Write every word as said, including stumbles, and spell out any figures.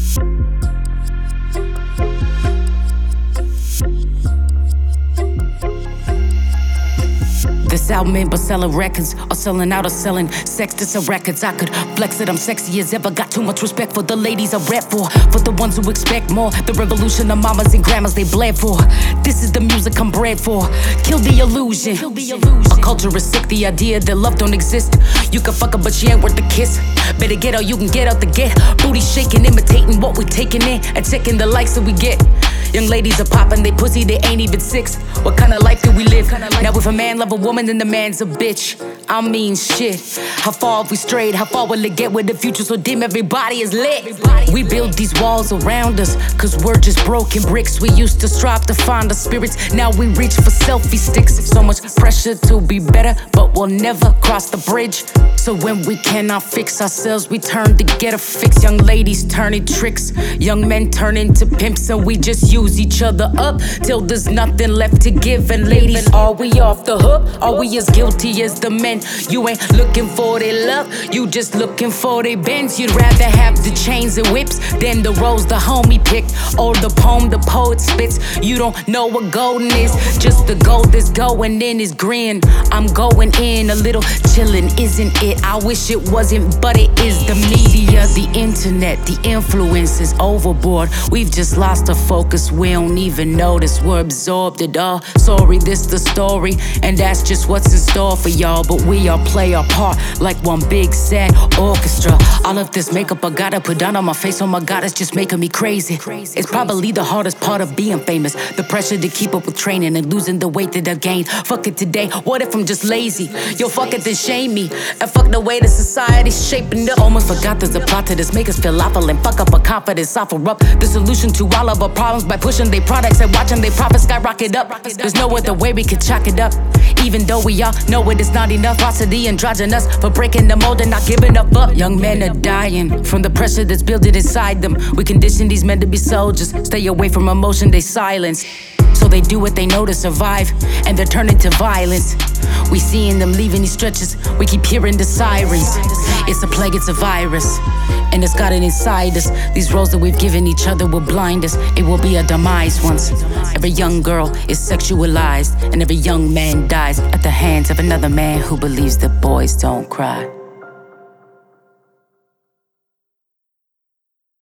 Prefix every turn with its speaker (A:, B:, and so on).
A: This album ain't but selling records, or selling out or selling sex to sell records. I could flex it, I'm sexy as ever. Got too much respect for the ladies I rap for. For the ones who expect more, the revolution of mamas and grandmas they bled for. This is the music I'm bred for. Kill the illusion. Kill the illusion. Our culture is sick, the idea that love don't exist. You can fuck her, but she ain't worth the kiss. Better get out, you can get out the gate. Booty shaking, imitating what we taking in, and taking the likes that we get. Young ladies are popping, they pussy, they ain't even six. What kind of life do we live? Now if a man love a woman, then the man's a bitch. I mean shit. How far have we strayed? How far will it get with the future so dim everybody is lit? We build these walls around us, cause we're just broken bricks. We used to strive to find our spirits, now we reach for selfie sticks. So much pressure to be better, but we'll never cross the bridge. So when we cannot fix ourselves, we turn to get a fix. Young ladies turning tricks, young men turn into pimps, and we just use each other up till there's nothing left to give. And ladies, are we off the hook? Are we as guilty as the men? You ain't looking for their love, you just looking for their bends. You'd rather have the chains and whips than the rose the homie picked, or the poem the poet spits. You don't know what golden is, just the gold that's going in is green. I'm going in a little chillin', isn't it? I wish it wasn't, but it is. The media, the internet, the influence is overboard. We've just lost our focus, we don't even notice. We're absorbed it all. Sorry, this the story, and that's just what's in store for y'all. But we all play our part like one big sad orchestra. All of this makeup I gotta put down on my face, oh my god, it's just making me crazy. It's probably the hardest part of being famous, the pressure to keep up with training and losing the weight that I've gained. Fuck it today, what if I'm just lazy? Yo, fuck it, then shame me. And fuck the way the society's shaping up. Almost forgot there's a plot to this, make us feel awful and fuck up our confidence. Offer up the solution to all of our problems by pushing their products and watching their profits skyrocket up. There's no other way we could chalk it up, even though we all know it is not enough. Prosody androgynous for breaking the mold and not giving up up. Young men are dying from the pressure that's building inside them. We condition these men to be soldiers, stay away from emotion they silence. So they do what they know to survive, and they're turning to violence. We seeing them leaving these stretches, we keep hearing the sirens. It's a plague, it's a virus, and it's got it inside us. These roles that we've given each other will blind us. It will be a demise once. Every young girl is sexualized, and every young man dies at the hands of another man who believes that boys don't cry.